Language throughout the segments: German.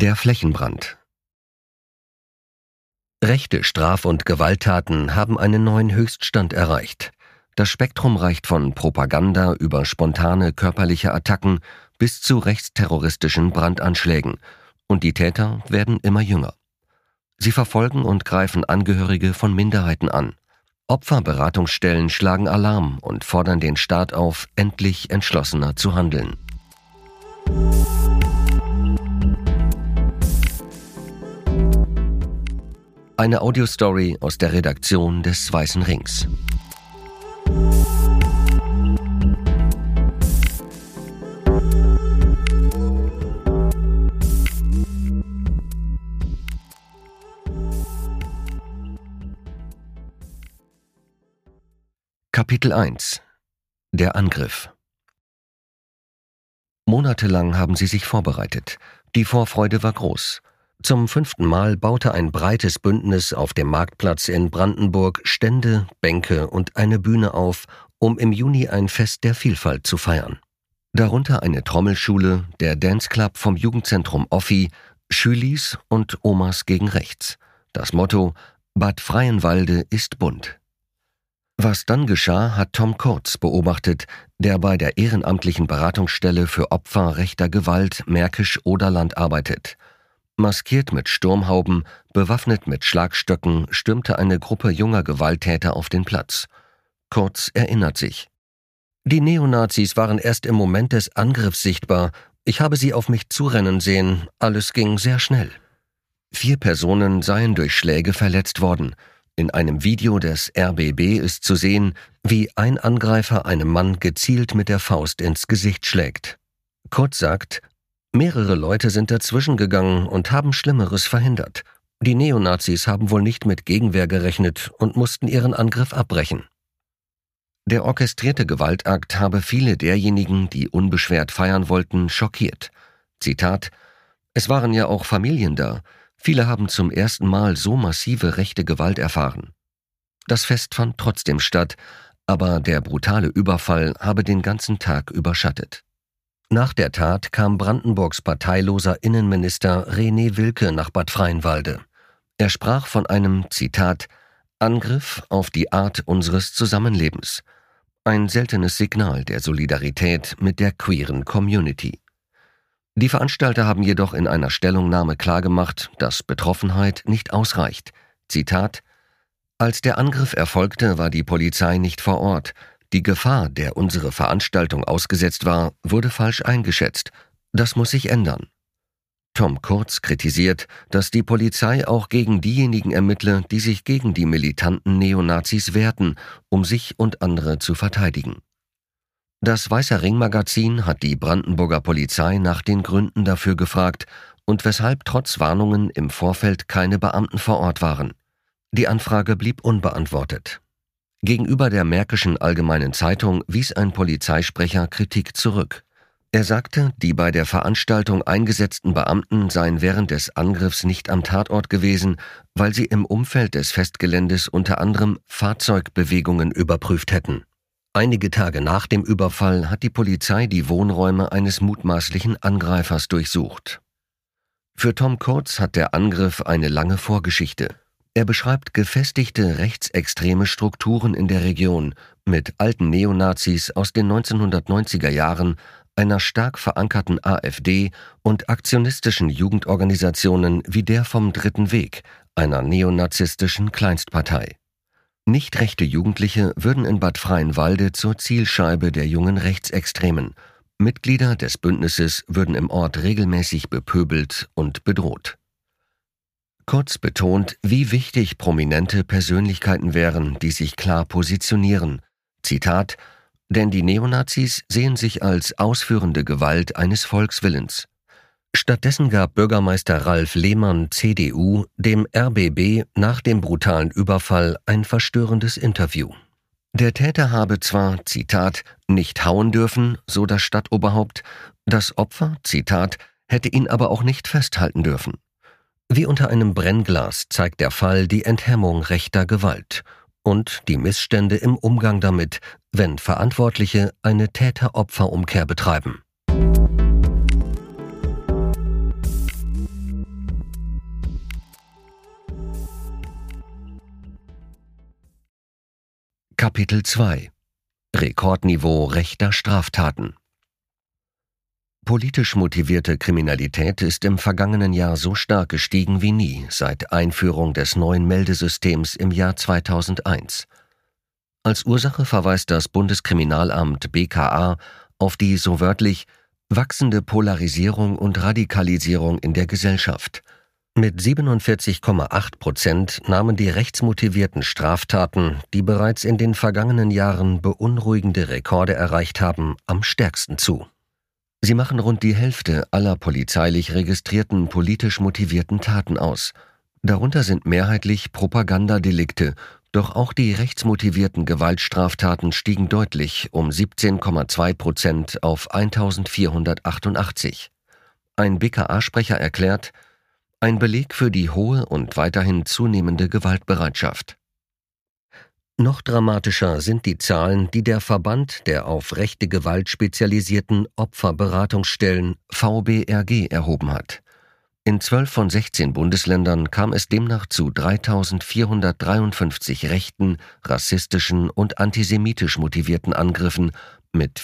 Der Flächenbrand. Rechte Straf- und Gewalttaten haben einen neuen Höchststand erreicht. Das Spektrum reicht von Propaganda über spontane körperliche Attacken bis zu rechtsterroristischen Brandanschlägen. Und die Täter werden immer jünger. Sie verfolgen und greifen Angehörige von Minderheiten an. Opferberatungsstellen schlagen Alarm und fordern den Staat auf, endlich entschlossener zu handeln. Eine Audiostory aus der Redaktion des Weißen Rings. Kapitel 1 – Der Angriff. Monatelang haben sie sich vorbereitet. Die Vorfreude war groß. Zum 5. Mal baute ein breites Bündnis auf dem Marktplatz in Brandenburg Stände, Bänke und eine Bühne auf, um im Juni ein Fest der Vielfalt zu feiern. Darunter eine Trommelschule, der Danceclub vom Jugendzentrum Offi, Schülis und Omas gegen Rechts. Das Motto: Bad Freienwalde ist bunt. Was dann geschah, hat Tom Kurz beobachtet, der bei der ehrenamtlichen Beratungsstelle für Opfer rechter Gewalt Märkisch-Oderland arbeitet. Maskiert mit Sturmhauben, bewaffnet mit Schlagstöcken, stürmte eine Gruppe junger Gewalttäter auf den Platz. Kurz erinnert sich: Die Neonazis waren erst im Moment des Angriffs sichtbar. Ich habe sie auf mich zurennen sehen. Alles ging sehr schnell. 4 Personen seien durch Schläge verletzt worden. In einem Video des RBB ist zu sehen, wie ein Angreifer einem Mann gezielt mit der Faust ins Gesicht schlägt. Kurz sagt: Mehrere Leute sind dazwischen gegangen und haben Schlimmeres verhindert. Die Neonazis haben wohl nicht mit Gegenwehr gerechnet und mussten ihren Angriff abbrechen. Der orchestrierte Gewaltakt habe viele derjenigen, die unbeschwert feiern wollten, schockiert. Zitat: Es waren ja auch Familien da. Viele haben zum ersten Mal so massive rechte Gewalt erfahren. Das Fest fand trotzdem statt, aber der brutale Überfall habe den ganzen Tag überschattet. Nach der Tat kam Brandenburgs parteiloser Innenminister René Wilke nach Bad Freienwalde. Er sprach von einem, Zitat, Angriff auf die Art unseres Zusammenlebens. Ein seltenes Signal der Solidarität mit der queeren Community. Die Veranstalter haben jedoch in einer Stellungnahme klargemacht, dass Betroffenheit nicht ausreicht. Zitat: Als der Angriff erfolgte, war die Polizei nicht vor Ort. Die Gefahr, der unsere Veranstaltung ausgesetzt war, wurde falsch eingeschätzt. Das muss sich ändern. Tom Kurz kritisiert, dass die Polizei auch gegen diejenigen ermittle, die sich gegen die militanten Neonazis wehrten, um sich und andere zu verteidigen. Das Weißer Ring-Magazin hat die Brandenburger Polizei nach den Gründen dafür gefragt und weshalb trotz Warnungen im Vorfeld keine Beamten vor Ort waren. Die Anfrage blieb unbeantwortet. Gegenüber der Märkischen Allgemeinen Zeitung wies ein Polizeisprecher Kritik zurück. Er sagte, die bei der Veranstaltung eingesetzten Beamten seien während des Angriffs nicht am Tatort gewesen, weil sie im Umfeld des Festgeländes unter anderem Fahrzeugbewegungen überprüft hätten. Einige Tage nach dem Überfall hat die Polizei die Wohnräume eines mutmaßlichen Angreifers durchsucht. Für Tom Kurz hat der Angriff eine lange Vorgeschichte. Er beschreibt gefestigte rechtsextreme Strukturen in der Region mit alten Neonazis aus den 1990er Jahren, einer stark verankerten AfD und aktionistischen Jugendorganisationen wie der vom Dritten Weg, einer neonazistischen Kleinstpartei. Nicht rechte Jugendliche würden in Bad Freienwalde zur Zielscheibe der jungen Rechtsextremen. Mitglieder des Bündnisses würden im Ort regelmäßig bepöbelt und bedroht. Kurz betont, wie wichtig prominente Persönlichkeiten wären, die sich klar positionieren. Zitat: Denn die Neonazis sehen sich als ausführende Gewalt eines Volkswillens. Stattdessen gab Bürgermeister Ralf Lehmann, CDU, dem RBB nach dem brutalen Überfall ein verstörendes Interview. Der Täter habe zwar, Zitat, nicht hauen dürfen, so das Stadtoberhaupt, das Opfer, Zitat, hätte ihn aber auch nicht festhalten dürfen. Wie unter einem Brennglas zeigt der Fall die Enthemmung rechter Gewalt und die Missstände im Umgang damit, wenn Verantwortliche eine Täter-Opfer-Umkehr betreiben. Kapitel 2 Rekordniveau rechter Straftaten. Politisch motivierte Kriminalität ist im vergangenen Jahr so stark gestiegen wie nie seit Einführung des neuen Meldesystems im Jahr 2001. Als Ursache verweist das Bundeskriminalamt BKA auf die so wörtlich wachsende Polarisierung und Radikalisierung in der Gesellschaft. Mit 47,8% nahmen die rechtsmotivierten Straftaten, die bereits in den vergangenen Jahren beunruhigende Rekorde erreicht haben, am stärksten zu. Sie machen rund die Hälfte aller polizeilich registrierten politisch motivierten Taten aus. Darunter sind mehrheitlich Propagandadelikte, doch auch die rechtsmotivierten Gewaltstraftaten stiegen deutlich um 17,2% auf 1488. Ein BKA-Sprecher erklärt, ein Beleg für die hohe und weiterhin zunehmende Gewaltbereitschaft. Noch dramatischer sind die Zahlen, die der Verband der auf rechte Gewalt spezialisierten Opferberatungsstellen VBRG erhoben hat. In 12 von 16 Bundesländern kam es demnach zu 3.453 rechten, rassistischen und antisemitisch motivierten Angriffen mit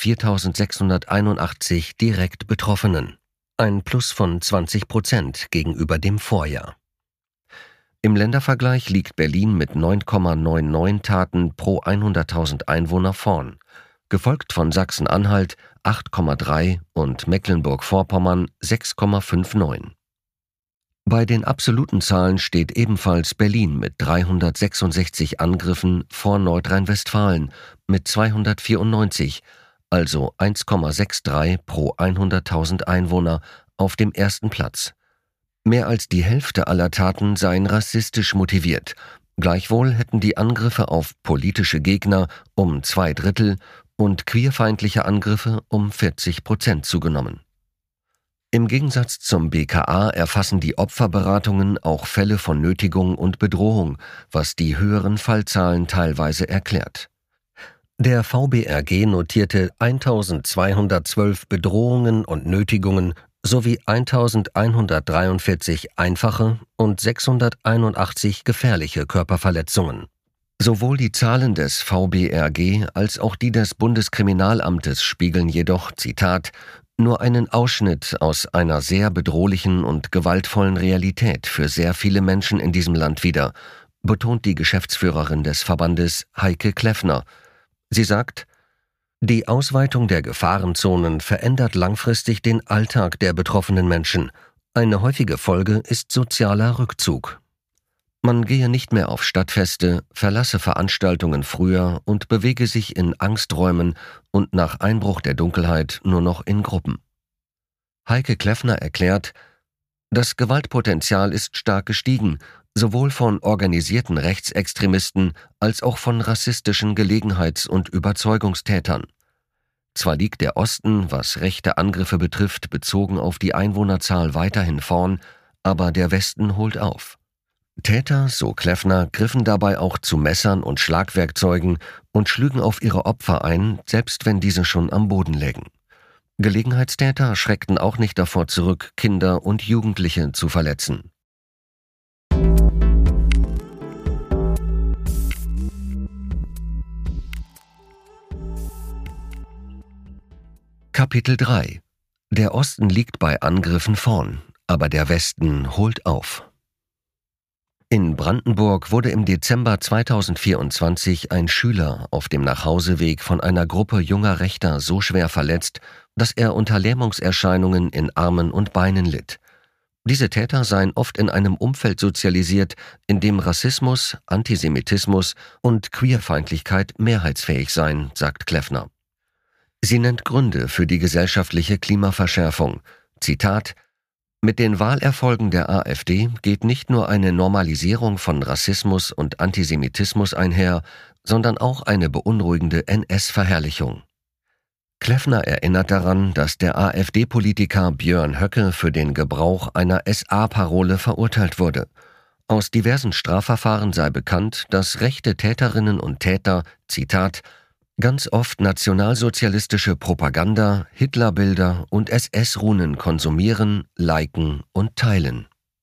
4.681 direkt Betroffenen. Ein Plus von 20% gegenüber dem Vorjahr. Im Ländervergleich liegt Berlin mit 9,99 Taten pro 100.000 Einwohner vorn, gefolgt von Sachsen-Anhalt 8,3 und Mecklenburg-Vorpommern 6,59. Bei den absoluten Zahlen steht ebenfalls Berlin mit 366 Angriffen vor Nordrhein-Westfalen mit 294, also 1,63 pro 100.000 Einwohner, auf dem ersten Platz. Mehr als die Hälfte aller Taten seien rassistisch motiviert. Gleichwohl hätten die Angriffe auf politische Gegner um 2/3 und queerfeindliche Angriffe um 40% zugenommen. Im Gegensatz zum BKA erfassen die Opferberatungen auch Fälle von Nötigung und Bedrohung, was die höheren Fallzahlen teilweise erklärt. Der VBRG notierte 1.212 Bedrohungen und Nötigungen sowie 1.143 einfache und 681 gefährliche Körperverletzungen. Sowohl die Zahlen des VBRG als auch die des Bundeskriminalamtes spiegeln jedoch, Zitat, nur einen Ausschnitt aus einer sehr bedrohlichen und gewaltvollen Realität für sehr viele Menschen in diesem Land wider, betont die Geschäftsführerin des Verbandes Heike Kleffner. Sie sagt, die Ausweitung der Gefahrenzonen verändert langfristig den Alltag der betroffenen Menschen. Eine häufige Folge ist sozialer Rückzug. Man gehe nicht mehr auf Stadtfeste, verlasse Veranstaltungen früher und bewege sich in Angsträumen und nach Einbruch der Dunkelheit nur noch in Gruppen. Heike Kleffner erklärt, das Gewaltpotenzial ist stark gestiegen, sowohl von organisierten Rechtsextremisten als auch von rassistischen Gelegenheits- und Überzeugungstätern. Zwar liegt der Osten, was rechte Angriffe betrifft, bezogen auf die Einwohnerzahl weiterhin vorn, aber der Westen holt auf. Täter, so Kleffner, griffen dabei auch zu Messern und Schlagwerkzeugen und schlügen auf ihre Opfer ein, selbst wenn diese schon am Boden lägen. Gelegenheitstäter schreckten auch nicht davor zurück, Kinder und Jugendliche zu verletzen. Kapitel 3 Der Osten liegt bei Angriffen vorn, aber der Westen holt auf. In Brandenburg wurde im Dezember 2024 ein Schüler auf dem Nachhauseweg von einer Gruppe junger Rechter so schwer verletzt, dass er unter Lähmungserscheinungen in Armen und Beinen litt. Diese Täter seien oft in einem Umfeld sozialisiert, in dem Rassismus, Antisemitismus und Queerfeindlichkeit mehrheitsfähig seien, sagt Kleffner. Sie nennt Gründe für die gesellschaftliche Klimaverschärfung. Zitat: Mit den Wahlerfolgen der AfD geht nicht nur eine Normalisierung von Rassismus und Antisemitismus einher, sondern auch eine beunruhigende NS-Verherrlichung. Kleffner erinnert daran, dass der AfD-Politiker Björn Höcke für den Gebrauch einer SA-Parole verurteilt wurde. Aus diversen Strafverfahren sei bekannt, dass rechte Täterinnen und Täter, Zitat, ganz oft nationalsozialistische Propaganda, Hitlerbilder und SS-Runen konsumieren, liken und teilen.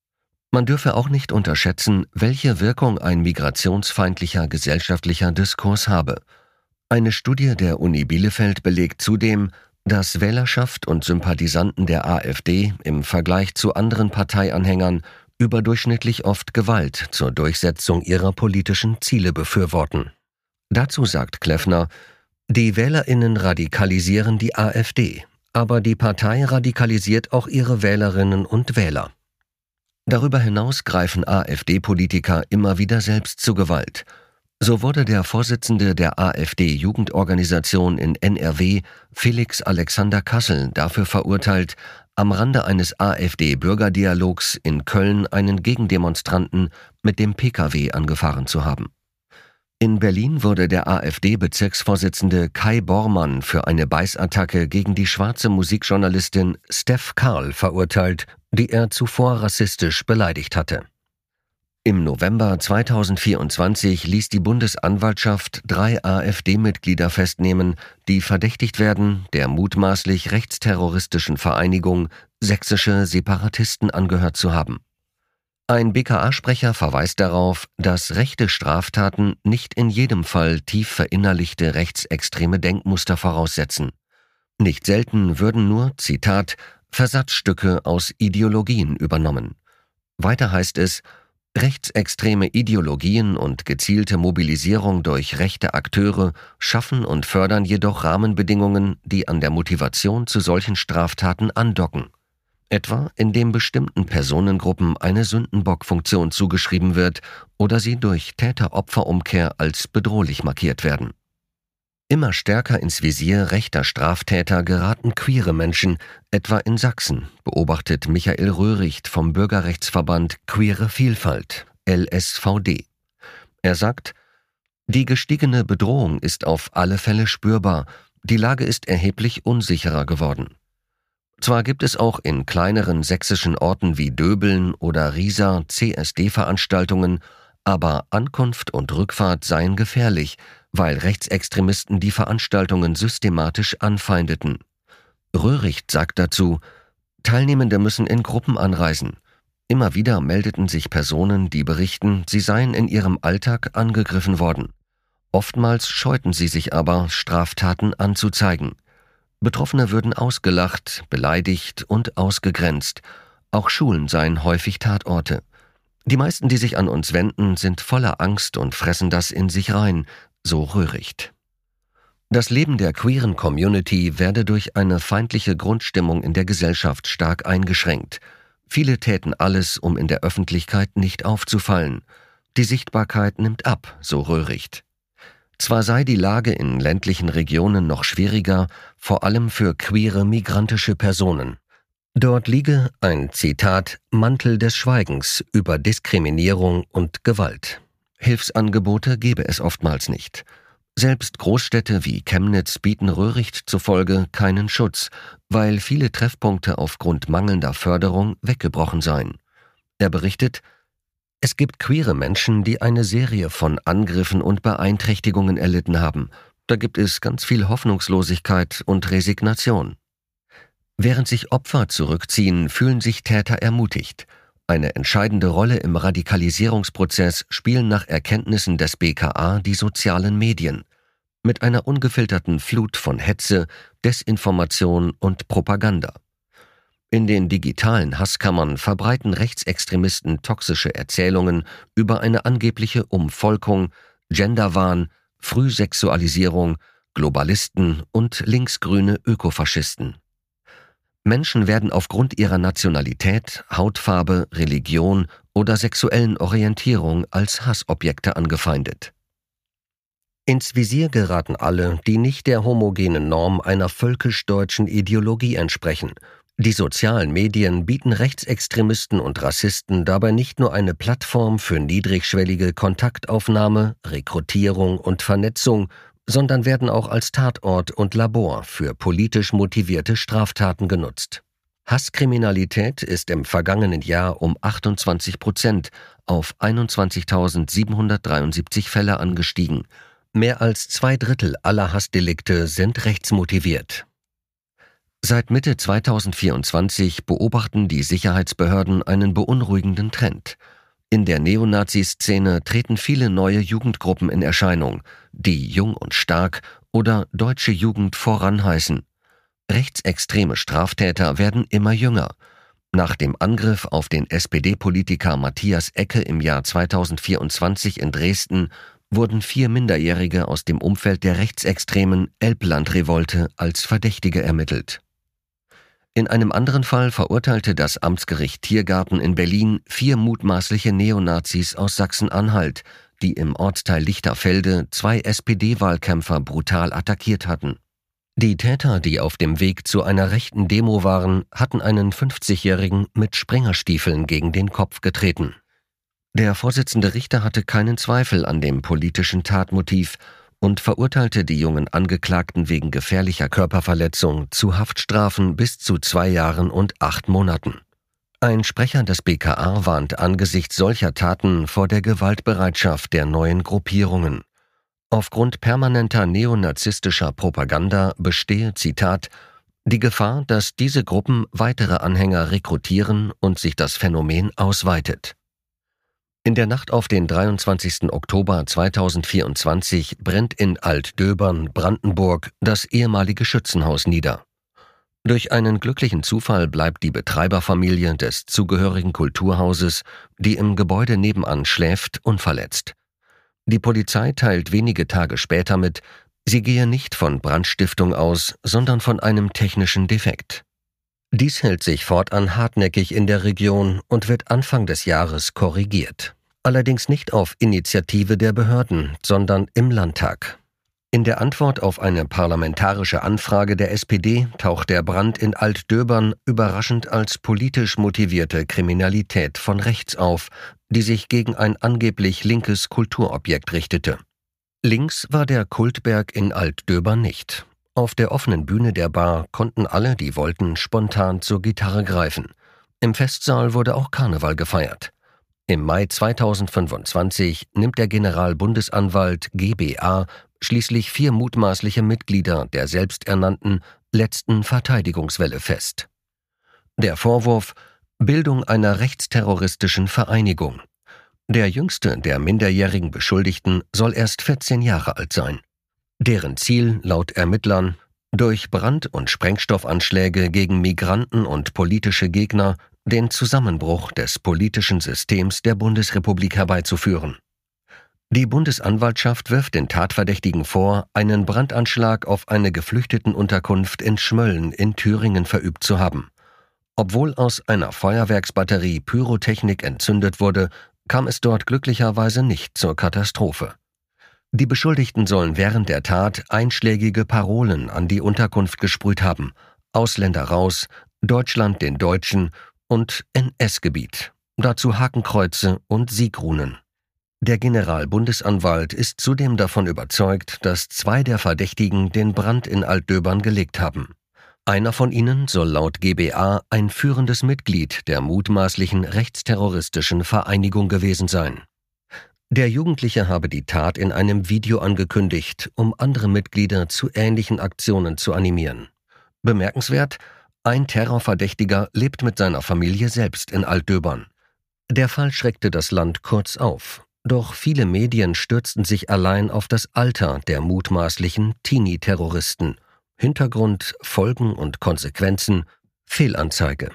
Man dürfe auch nicht unterschätzen, welche Wirkung ein migrationsfeindlicher gesellschaftlicher Diskurs habe. Eine Studie der Uni Bielefeld belegt zudem, dass Wählerschaft und Sympathisanten der AfD im Vergleich zu anderen Parteianhängern überdurchschnittlich oft Gewalt zur Durchsetzung ihrer politischen Ziele befürworten. Dazu sagt Kleffner: Die WählerInnen radikalisieren die AfD, aber die Partei radikalisiert auch ihre Wählerinnen und Wähler. Darüber hinaus greifen AfD-Politiker immer wieder selbst zu Gewalt. So wurde der Vorsitzende der AfD-Jugendorganisation in NRW, Felix Alexander Kassel, dafür verurteilt, am Rande eines AfD-Bürgerdialogs in Köln einen Gegendemonstranten mit dem Pkw angefahren zu haben. In Berlin wurde der AfD-Bezirksvorsitzende Kai Bormann für eine Beißattacke gegen die schwarze Musikjournalistin Steph Karl verurteilt, die er zuvor rassistisch beleidigt hatte. Im November 2024 ließ die Bundesanwaltschaft 3 AfD-Mitglieder festnehmen, die verdächtigt werden, der mutmaßlich rechtsterroristischen Vereinigung Sächsische Separatisten angehört zu haben. Ein BKA-Sprecher verweist darauf, dass rechte Straftaten nicht in jedem Fall tief verinnerlichte rechtsextreme Denkmuster voraussetzen. Nicht selten würden nur, Zitat, Versatzstücke aus Ideologien übernommen. Weiter heißt es, rechtsextreme Ideologien und gezielte Mobilisierung durch rechte Akteure schaffen und fördern jedoch Rahmenbedingungen, die an der Motivation zu solchen Straftaten andocken. Etwa indem bestimmten Personengruppen eine Sündenbockfunktion zugeschrieben wird oder sie durch Täter-Opfer-Umkehr als bedrohlich markiert werden. Immer stärker ins Visier rechter Straftäter geraten queere Menschen, etwa in Sachsen, beobachtet Michael Röhricht vom Bürgerrechtsverband Queere Vielfalt, LSVD. Er sagt: Die gestiegene Bedrohung ist auf alle Fälle spürbar, die Lage ist erheblich unsicherer geworden. Zwar gibt es auch in kleineren sächsischen Orten wie Döbeln oder Riesa CSD-Veranstaltungen, aber Ankunft und Rückfahrt seien gefährlich, weil Rechtsextremisten die Veranstaltungen systematisch anfeindeten. Röhricht sagt dazu: Teilnehmende müssen in Gruppen anreisen. Immer wieder meldeten sich Personen, die berichten, sie seien in ihrem Alltag angegriffen worden. Oftmals scheuten sie sich aber, Straftaten anzuzeigen. Betroffene würden ausgelacht, beleidigt und ausgegrenzt. Auch Schulen seien häufig Tatorte. Die meisten, die sich an uns wenden, sind voller Angst und fressen das in sich rein, so Röhricht. Das Leben der queeren Community werde durch eine feindliche Grundstimmung in der Gesellschaft stark eingeschränkt. Viele täten alles, um in der Öffentlichkeit nicht aufzufallen. Die Sichtbarkeit nimmt ab, so Röhricht. Zwar sei die Lage in ländlichen Regionen noch schwieriger, vor allem für queere migrantische Personen. Dort liege ein, Zitat, Mantel des Schweigens über Diskriminierung und Gewalt. Hilfsangebote gebe es oftmals nicht. Selbst Großstädte wie Chemnitz bieten Röhricht zufolge keinen Schutz, weil viele Treffpunkte aufgrund mangelnder Förderung weggebrochen seien. Er berichtet: Es gibt queere Menschen, die eine Serie von Angriffen und Beeinträchtigungen erlitten haben. Da gibt es ganz viel Hoffnungslosigkeit und Resignation. Während sich Opfer zurückziehen, fühlen sich Täter ermutigt. Eine entscheidende Rolle im Radikalisierungsprozess spielen nach Erkenntnissen des BKA die sozialen Medien. Mit einer ungefilterten Flut von Hetze, Desinformation und Propaganda. In den digitalen Hasskammern verbreiten Rechtsextremisten toxische Erzählungen über eine angebliche Umvolkung, Genderwahn, Frühsexualisierung, Globalisten und linksgrüne Ökofaschisten. Menschen werden aufgrund ihrer Nationalität, Hautfarbe, Religion oder sexuellen Orientierung als Hassobjekte angefeindet. Ins Visier geraten alle, die nicht der homogenen Norm einer völkisch-deutschen Ideologie entsprechen. Die sozialen Medien bieten Rechtsextremisten und Rassisten dabei nicht nur eine Plattform für niedrigschwellige Kontaktaufnahme, Rekrutierung und Vernetzung, sondern werden auch als Tatort und Labor für politisch motivierte Straftaten genutzt. Hasskriminalität ist im vergangenen Jahr um 28% auf 21.773 Fälle angestiegen. Mehr als 2/3 aller Hassdelikte sind rechtsmotiviert. Seit Mitte 2024 beobachten die Sicherheitsbehörden einen beunruhigenden Trend. In der Neonazi-Szene treten viele neue Jugendgruppen in Erscheinung, die Jung und Stark oder Deutsche Jugend voran heißen. Rechtsextreme Straftäter werden immer jünger. Nach dem Angriff auf den SPD-Politiker Matthias Ecke im Jahr 2024 in Dresden wurden 4 Minderjährige aus dem Umfeld der rechtsextremen Elbland-Revolte als Verdächtige ermittelt. In einem anderen Fall verurteilte das Amtsgericht Tiergarten in Berlin 4 mutmaßliche Neonazis aus Sachsen-Anhalt, die im Ortsteil Lichterfelde 2 SPD-Wahlkämpfer brutal attackiert hatten. Die Täter, die auf dem Weg zu einer rechten Demo waren, hatten einen 50-Jährigen mit Springerstiefeln gegen den Kopf getreten. Der Vorsitzende Richter hatte keinen Zweifel an dem politischen Tatmotiv und verurteilte die jungen Angeklagten wegen gefährlicher Körperverletzung zu Haftstrafen bis zu 2 Jahren und 8 Monaten. Ein Sprecher des BKA warnt angesichts solcher Taten vor der Gewaltbereitschaft der neuen Gruppierungen. Aufgrund permanenter neonazistischer Propaganda bestehe, Zitat, die Gefahr, dass diese Gruppen weitere Anhänger rekrutieren und sich das Phänomen ausweitet. In der Nacht auf den 23. Oktober 2024 brennt in Altdöbern, Brandenburg, das ehemalige Schützenhaus nieder. Durch einen glücklichen Zufall bleibt die Betreiberfamilie des zugehörigen Kulturhauses, die im Gebäude nebenan schläft, unverletzt. Die Polizei teilt wenige Tage später mit, sie gehe nicht von Brandstiftung aus, sondern von einem technischen Defekt. Dies hält sich fortan hartnäckig in der Region und wird Anfang des Jahres korrigiert. Allerdings nicht auf Initiative der Behörden, sondern im Landtag. In der Antwort auf eine parlamentarische Anfrage der SPD taucht der Brand in Altdöbern überraschend als politisch motivierte Kriminalität von rechts auf, die sich gegen ein angeblich linkes Kulturobjekt richtete. Links war der Kultberg in Altdöbern nicht. Auf der offenen Bühne der Bar konnten alle, die wollten, spontan zur Gitarre greifen. Im Festsaal wurde auch Karneval gefeiert. Im Mai 2025 nimmt der Generalbundesanwalt GBA schließlich 4 mutmaßliche Mitglieder der selbsternannten letzten Verteidigungswelle fest. Der Vorwurf: Bildung einer rechtsterroristischen Vereinigung. Der jüngste der minderjährigen Beschuldigten soll erst 14 Jahre alt sein. Deren Ziel, laut Ermittlern, durch Brand- und Sprengstoffanschläge gegen Migranten und politische Gegner den Zusammenbruch des politischen Systems der Bundesrepublik herbeizuführen. Die Bundesanwaltschaft wirft den Tatverdächtigen vor, einen Brandanschlag auf eine Geflüchtetenunterkunft in Schmölln in Thüringen verübt zu haben. Obwohl aus einer Feuerwerksbatterie Pyrotechnik entzündet wurde, kam es dort glücklicherweise nicht zur Katastrophe. Die Beschuldigten sollen während der Tat einschlägige Parolen an die Unterkunft gesprüht haben: Ausländer raus, Deutschland den Deutschen und NS-Gebiet, dazu Hakenkreuze und Siegrunen. Der Generalbundesanwalt ist zudem davon überzeugt, dass 2 der Verdächtigen den Brand in Altdöbern gelegt haben. Einer von ihnen soll laut GBA ein führendes Mitglied der mutmaßlichen rechtsterroristischen Vereinigung gewesen sein. Der Jugendliche habe die Tat in einem Video angekündigt, um andere Mitglieder zu ähnlichen Aktionen zu animieren. Bemerkenswert: Ein Terrorverdächtiger lebt mit seiner Familie selbst in Altdöbern. Der Fall schreckte das Land kurz auf, doch viele Medien stürzten sich allein auf das Alter der mutmaßlichen Teenie-Terroristen. Hintergrund, Folgen und Konsequenzen: Fehlanzeige.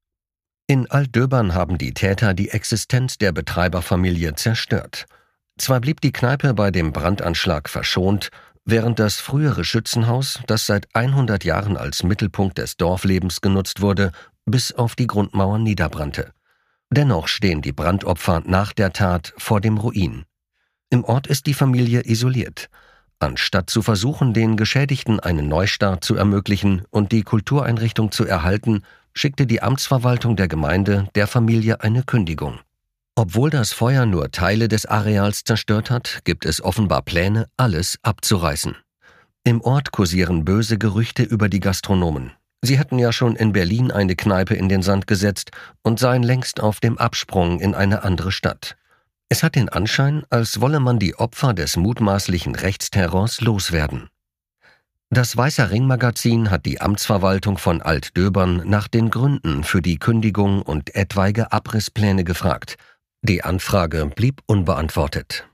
In Altdöbern haben die Täter die Existenz der Betreiberfamilie zerstört. Zwar blieb die Kneipe bei dem Brandanschlag verschont, während das frühere Schützenhaus, das seit 100 Jahren als Mittelpunkt des Dorflebens genutzt wurde, bis auf die Grundmauern niederbrannte. Dennoch stehen die Brandopfer nach der Tat vor dem Ruin. Im Ort ist die Familie isoliert. Anstatt zu versuchen, den Geschädigten einen Neustart zu ermöglichen und die Kultureinrichtung zu erhalten, schickte die Amtsverwaltung der Gemeinde der Familie eine Kündigung. Obwohl das Feuer nur Teile des Areals zerstört hat, gibt es offenbar Pläne, alles abzureißen. Im Ort kursieren böse Gerüchte über die Gastronomen. Sie hätten ja schon in Berlin eine Kneipe in den Sand gesetzt und seien längst auf dem Absprung in eine andere Stadt. Es hat den Anschein, als wolle man die Opfer des mutmaßlichen Rechtsterrors loswerden. Das Weißer Ring-Magazin hat die Amtsverwaltung von Altdöbern nach den Gründen für die Kündigung und etwaige Abrisspläne gefragt. Die Anfrage blieb unbeantwortet.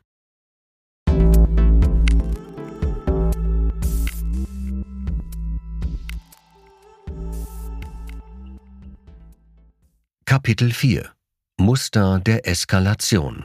Kapitel 4 – Muster der Eskalation.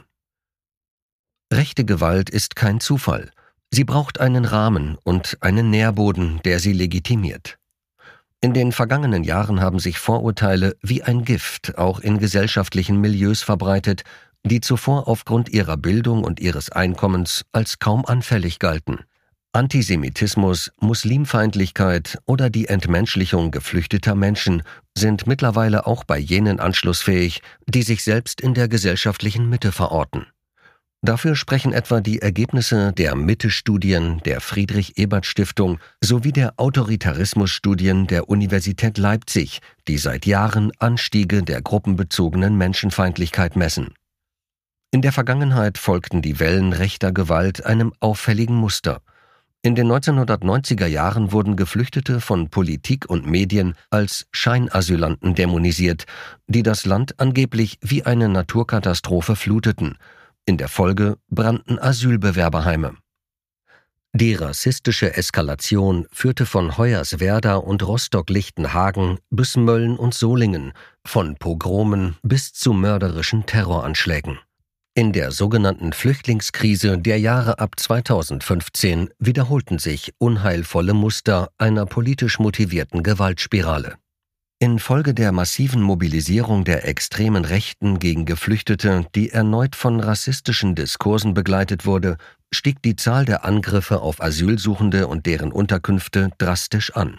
Rechte Gewalt ist kein Zufall. Sie braucht einen Rahmen und einen Nährboden, der sie legitimiert. In den vergangenen Jahren haben sich Vorurteile wie ein Gift auch in gesellschaftlichen Milieus verbreitet, die zuvor aufgrund ihrer Bildung und ihres Einkommens als kaum anfällig galten. Antisemitismus, Muslimfeindlichkeit oder die Entmenschlichung geflüchteter Menschen sind mittlerweile auch bei jenen anschlussfähig, die sich selbst in der gesellschaftlichen Mitte verorten. Dafür sprechen etwa die Ergebnisse der Mitte-Studien der Friedrich-Ebert-Stiftung sowie der Autoritarismus-Studien der Universität Leipzig, die seit Jahren Anstiege der gruppenbezogenen Menschenfeindlichkeit messen. In der Vergangenheit folgten die Wellen rechter Gewalt einem auffälligen Muster. In den 1990er Jahren wurden Geflüchtete von Politik und Medien als Scheinasylanten dämonisiert, die das Land angeblich wie eine Naturkatastrophe fluteten. In der Folge brannten Asylbewerberheime. Die rassistische Eskalation führte von Hoyerswerda und Rostock-Lichtenhagen bis Mölln und Solingen, von Pogromen bis zu mörderischen Terroranschlägen. In der sogenannten Flüchtlingskrise der Jahre ab 2015 wiederholten sich unheilvolle Muster einer politisch motivierten Gewaltspirale. Infolge der massiven Mobilisierung der extremen Rechten gegen Geflüchtete, die erneut von rassistischen Diskursen begleitet wurde, stieg die Zahl der Angriffe auf Asylsuchende und deren Unterkünfte drastisch an.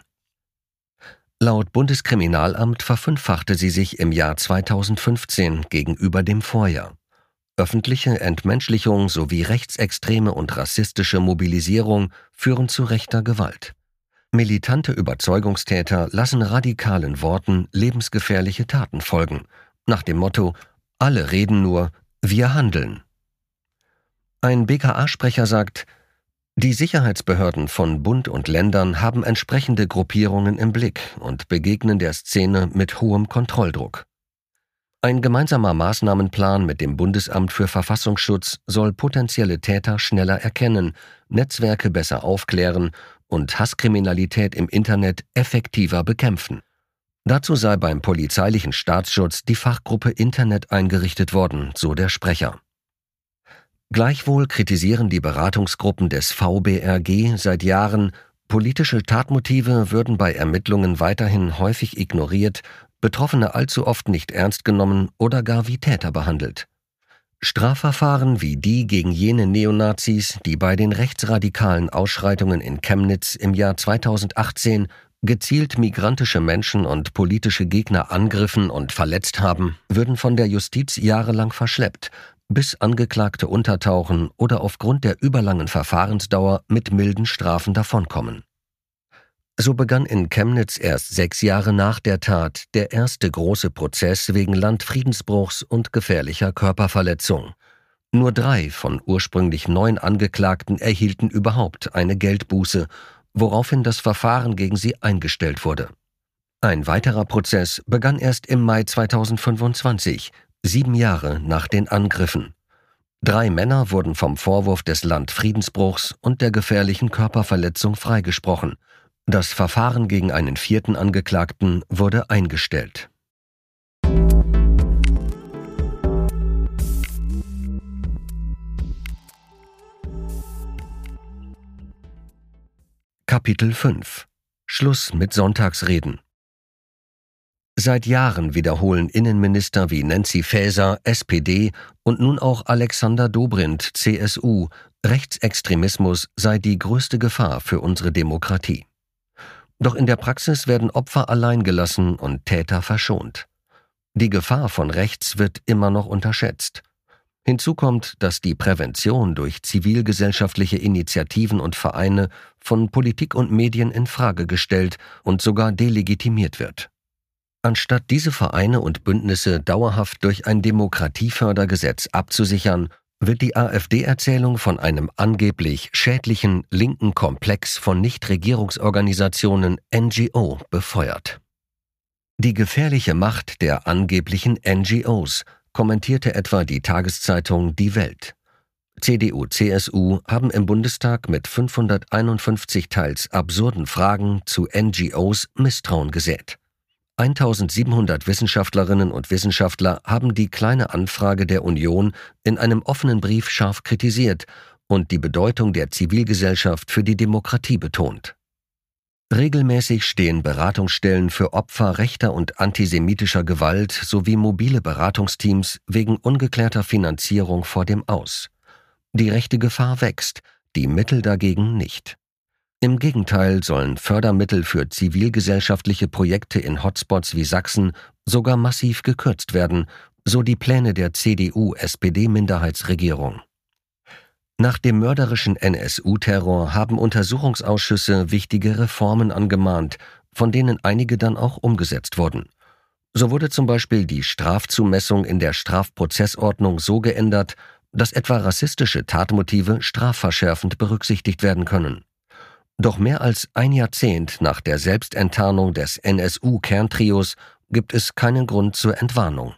Laut Bundeskriminalamt verfünffachte sie sich im Jahr 2015 gegenüber dem Vorjahr. Öffentliche Entmenschlichung sowie rechtsextreme und rassistische Mobilisierung führen zu rechter Gewalt. Militante Überzeugungstäter lassen radikalen Worten lebensgefährliche Taten folgen, nach dem Motto: Alle reden nur, wir handeln. Ein BKA-Sprecher sagt: Die Sicherheitsbehörden von Bund und Ländern haben entsprechende Gruppierungen im Blick und begegnen der Szene mit hohem Kontrolldruck. Ein gemeinsamer Maßnahmenplan mit dem Bundesamt für Verfassungsschutz soll potenzielle Täter schneller erkennen, Netzwerke besser aufklären und Hasskriminalität im Internet effektiver bekämpfen. Dazu sei beim polizeilichen Staatsschutz die Fachgruppe Internet eingerichtet worden, so der Sprecher. Gleichwohl kritisieren die Beratungsgruppen des VBRG seit Jahren, politische Tatmotive würden bei Ermittlungen weiterhin häufig ignoriert, Betroffene allzu oft nicht ernst genommen oder gar wie Täter behandelt. Strafverfahren wie die gegen jene Neonazis, die bei den rechtsradikalen Ausschreitungen in Chemnitz im Jahr 2018 gezielt migrantische Menschen und politische Gegner angriffen und verletzt haben, würden von der Justiz jahrelang verschleppt, bis Angeklagte untertauchen oder aufgrund der überlangen Verfahrensdauer mit milden Strafen davonkommen. So begann in Chemnitz erst 6 Jahre nach der Tat der erste große Prozess wegen Landfriedensbruchs und gefährlicher Körperverletzung. Nur 3 von ursprünglich 9 Angeklagten erhielten überhaupt eine Geldbuße, woraufhin das Verfahren gegen sie eingestellt wurde. Ein weiterer Prozess begann erst im Mai 2025, 7 Jahre nach den Angriffen. 3 Männer wurden vom Vorwurf des Landfriedensbruchs und der gefährlichen Körperverletzung freigesprochen. Das Verfahren gegen einen 4. Angeklagten wurde eingestellt. Kapitel 5 – Schluss mit Sonntagsreden. Seit Jahren wiederholen Innenminister wie Nancy Faeser, SPD, und nun auch Alexander Dobrindt, CSU, Rechtsextremismus sei die größte Gefahr für unsere Demokratie. Doch in der Praxis werden Opfer allein gelassen und Täter verschont. Die Gefahr von rechts wird immer noch unterschätzt. Hinzu kommt, dass die Prävention durch zivilgesellschaftliche Initiativen und Vereine von Politik und Medien in Frage gestellt und sogar delegitimiert wird. Anstatt diese Vereine und Bündnisse dauerhaft durch ein Demokratiefördergesetz abzusichern, wird die AfD-Erzählung von einem angeblich schädlichen linken Komplex von Nichtregierungsorganisationen NGO befeuert. Die gefährliche Macht der angeblichen NGOs kommentierte etwa die Tageszeitung Die Welt. CDU/CSU haben im Bundestag mit 551 teils absurden Fragen zu NGOs Misstrauen gesät. 1700 Wissenschaftlerinnen und Wissenschaftler haben die Kleine Anfrage der Union in einem offenen Brief scharf kritisiert und die Bedeutung der Zivilgesellschaft für die Demokratie betont. Regelmäßig stehen Beratungsstellen für Opfer rechter und antisemitischer Gewalt sowie mobile Beratungsteams wegen ungeklärter Finanzierung vor dem Aus. Die rechte Gefahr wächst, die Mittel dagegen nicht. Im Gegenteil sollen Fördermittel für zivilgesellschaftliche Projekte in Hotspots wie Sachsen sogar massiv gekürzt werden, so die Pläne der CDU-SPD-Minderheitsregierung. Nach dem mörderischen NSU-Terror haben Untersuchungsausschüsse wichtige Reformen angemahnt, von denen einige dann auch umgesetzt wurden. So wurde zum Beispiel die Strafzumessung in der Strafprozessordnung so geändert, dass etwa rassistische Tatmotive strafverschärfend berücksichtigt werden können. Doch mehr als ein Jahrzehnt nach der Selbstenttarnung des NSU-Kerntrios gibt es keinen Grund zur Entwarnung.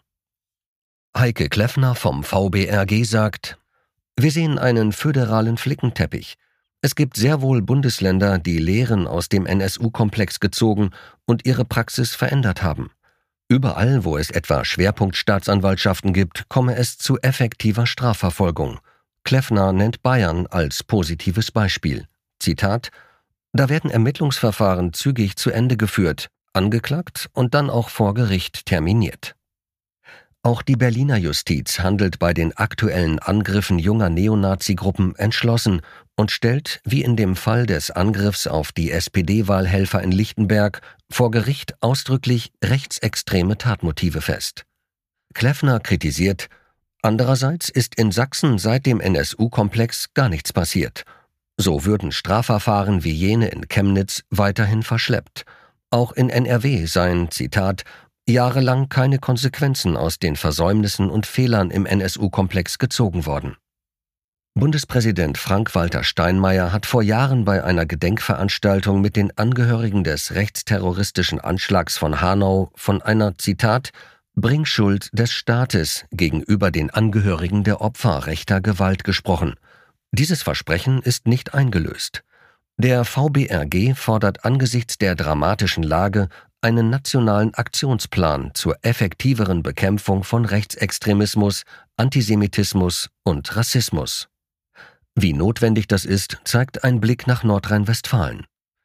Heike Kleffner vom VBRG sagt: Wir sehen einen föderalen Flickenteppich. Es gibt sehr wohl Bundesländer, die Lehren aus dem NSU-Komplex gezogen und ihre Praxis verändert haben. Überall, wo es etwa Schwerpunktstaatsanwaltschaften gibt, komme es zu effektiver Strafverfolgung. Kleffner nennt Bayern als positives Beispiel. Zitat: Da werden Ermittlungsverfahren zügig zu Ende geführt, angeklagt und dann auch vor Gericht terminiert. Auch die Berliner Justiz handelt bei den aktuellen Angriffen junger Neonazi-Gruppen entschlossen und stellt, wie in dem Fall des Angriffs auf die SPD-Wahlhelfer in Lichtenberg, vor Gericht ausdrücklich rechtsextreme Tatmotive fest. Kleffner kritisiert: Andererseits ist in Sachsen seit dem NSU-Komplex gar nichts passiert. So würden Strafverfahren wie jene in Chemnitz weiterhin verschleppt. Auch in NRW seien, Zitat, jahrelang keine Konsequenzen aus den Versäumnissen und Fehlern im NSU-Komplex gezogen worden. Bundespräsident Frank-Walter Steinmeier hat vor Jahren bei einer Gedenkveranstaltung mit den Angehörigen des rechtsterroristischen Anschlags von Hanau von einer, Zitat, Bringschuld des Staates gegenüber den Angehörigen der Opfer rechter Gewalt gesprochen. Dieses Versprechen ist nicht eingelöst. Der VBRG fordert angesichts der dramatischen Lage einen nationalen Aktionsplan zur effektiveren Bekämpfung von Rechtsextremismus, Antisemitismus und Rassismus. Wie notwendig das ist, zeigt ein Blick nach Nordrhein-Westfalen.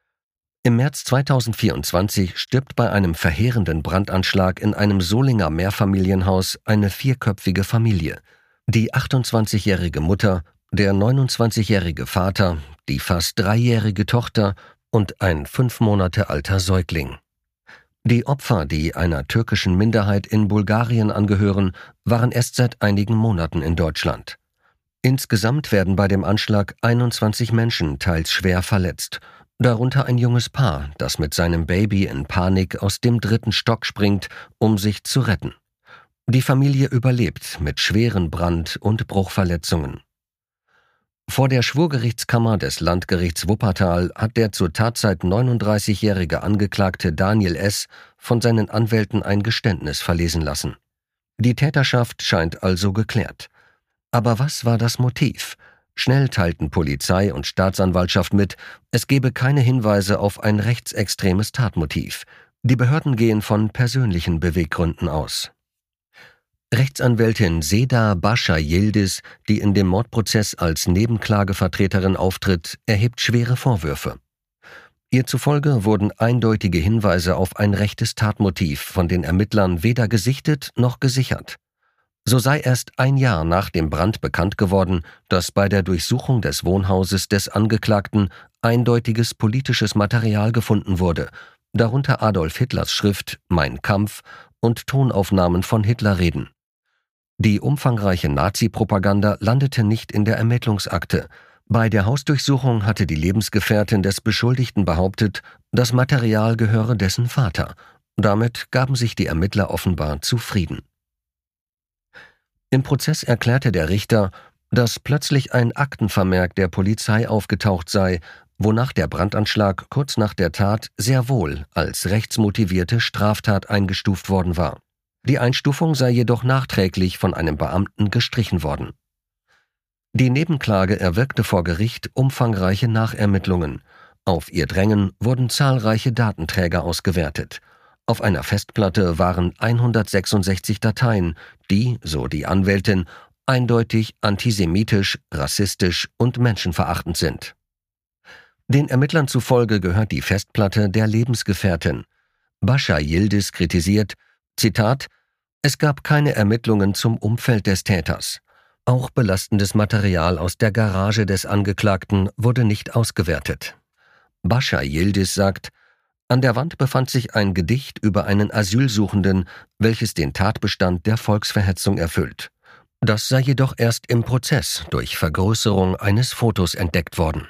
Im März 2024 stirbt bei einem verheerenden Brandanschlag in einem Solinger Mehrfamilienhaus eine 4-köpfige Familie. Die 28-jährige Mutter, der 29-jährige Vater, die fast 3-jährige Tochter und ein 5 Monate alter Säugling. Die Opfer, die einer türkischen Minderheit in Bulgarien angehören, waren erst seit einigen Monaten in Deutschland. Insgesamt werden bei dem Anschlag 21 Menschen teils schwer verletzt, darunter ein junges Paar, das mit seinem Baby in Panik aus dem 3. Stock springt, um sich zu retten. Die Familie überlebt mit schweren Brand- und Bruchverletzungen. Vor der Schwurgerichtskammer des Landgerichts Wuppertal hat der zur Tatzeit 39-jährige Angeklagte Daniel S. von seinen Anwälten ein Geständnis verlesen lassen. Die Täterschaft scheint also geklärt. Aber was war das Motiv? Schnell teilten Polizei und Staatsanwaltschaft mit, es gebe keine Hinweise auf ein rechtsextremes Tatmotiv. Die Behörden gehen von persönlichen Beweggründen aus. Rechtsanwältin Seda Bascha Yildiz, die in dem Mordprozess als Nebenklagevertreterin auftritt, erhebt schwere Vorwürfe. Ihr zufolge wurden eindeutige Hinweise auf ein rechtes Tatmotiv von den Ermittlern weder gesichtet noch gesichert. So sei erst ein Jahr nach dem Brand bekannt geworden, dass bei der Durchsuchung des Wohnhauses des Angeklagten eindeutiges politisches Material gefunden wurde, darunter Adolf Hitlers Schrift Mein Kampf und Tonaufnahmen von Hitlerreden. Die umfangreiche Nazi-Propaganda landete nicht in der Ermittlungsakte. Bei der Hausdurchsuchung hatte die Lebensgefährtin des Beschuldigten behauptet, das Material gehöre dessen Vater. Damit gaben sich die Ermittler offenbar zufrieden. Im Prozess erklärte der Richter, dass plötzlich ein Aktenvermerk der Polizei aufgetaucht sei, wonach der Brandanschlag kurz nach der Tat sehr wohl als rechtsmotivierte Straftat eingestuft worden war. Die Einstufung sei jedoch nachträglich von einem Beamten gestrichen worden. Die Nebenklage erwirkte vor Gericht umfangreiche Nachermittlungen. Auf ihr Drängen wurden zahlreiche Datenträger ausgewertet. Auf einer Festplatte waren 166 Dateien, die, so die Anwältin, eindeutig antisemitisch, rassistisch und menschenverachtend sind. Den Ermittlern zufolge gehört die Festplatte der Lebensgefährtin. Bascha Yildiz kritisiert, Zitat, es gab keine Ermittlungen zum Umfeld des Täters. Auch belastendes Material aus der Garage des Angeklagten wurde nicht ausgewertet. Bascha Yildiz sagt, an der Wand befand sich ein Gedicht über einen Asylsuchenden, welches den Tatbestand der Volksverhetzung erfüllt. Das sei jedoch erst im Prozess durch Vergrößerung eines Fotos entdeckt worden.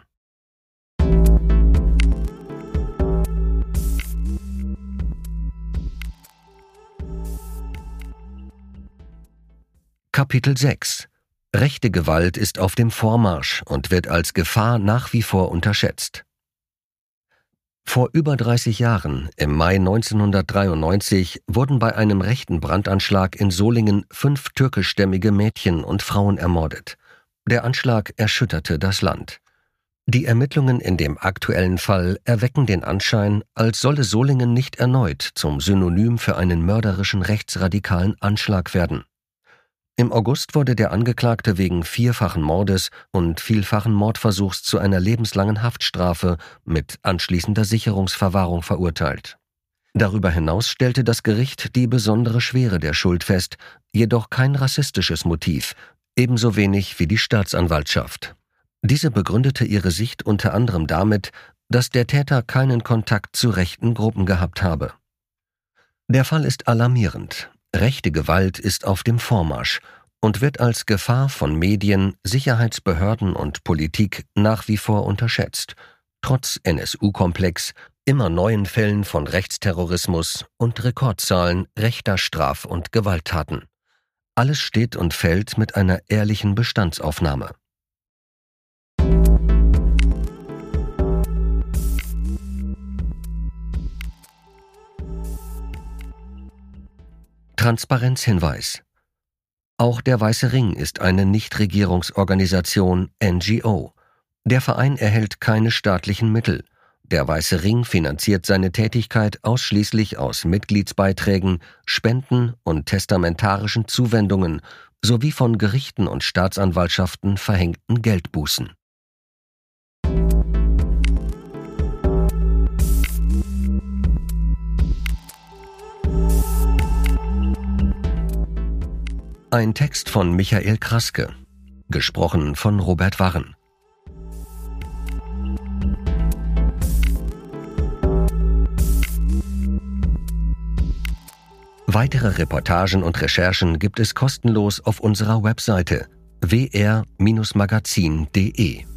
Kapitel 6 – Rechte Gewalt ist auf dem Vormarsch und wird als Gefahr nach wie vor unterschätzt. Vor über 30 Jahren, im Mai 1993, wurden bei einem rechten Brandanschlag in Solingen 5 türkischstämmige Mädchen und Frauen ermordet. Der Anschlag erschütterte das Land. Die Ermittlungen in dem aktuellen Fall erwecken den Anschein, als solle Solingen nicht erneut zum Synonym für einen mörderischen rechtsradikalen Anschlag werden. Im August wurde der Angeklagte wegen 4-fachen Mordes und vielfachen Mordversuchs zu einer lebenslangen Haftstrafe mit anschließender Sicherungsverwahrung verurteilt. Darüber hinaus stellte das Gericht die besondere Schwere der Schuld fest, jedoch kein rassistisches Motiv, ebenso wenig wie die Staatsanwaltschaft. Diese begründete ihre Sicht unter anderem damit, dass der Täter keinen Kontakt zu rechten Gruppen gehabt habe. Der Fall ist alarmierend. Rechte Gewalt ist auf dem Vormarsch und wird als Gefahr von Medien, Sicherheitsbehörden und Politik nach wie vor unterschätzt, trotz NSU-Komplex, immer neuen Fällen von Rechtsterrorismus und Rekordzahlen rechter Straf- und Gewalttaten. Alles steht und fällt mit einer ehrlichen Bestandsaufnahme. Transparenzhinweis. Auch der Weiße Ring ist eine Nichtregierungsorganisation (NGO). Der Verein erhält keine staatlichen Mittel. Der Weiße Ring finanziert seine Tätigkeit ausschließlich aus Mitgliedsbeiträgen, Spenden und testamentarischen Zuwendungen sowie von Gerichten und Staatsanwaltschaften verhängten Geldbußen. Ein Text von Michael Kraske, gesprochen von Robert Warren. Weitere Reportagen und Recherchen gibt es kostenlos auf unserer Webseite wr-magazin.de.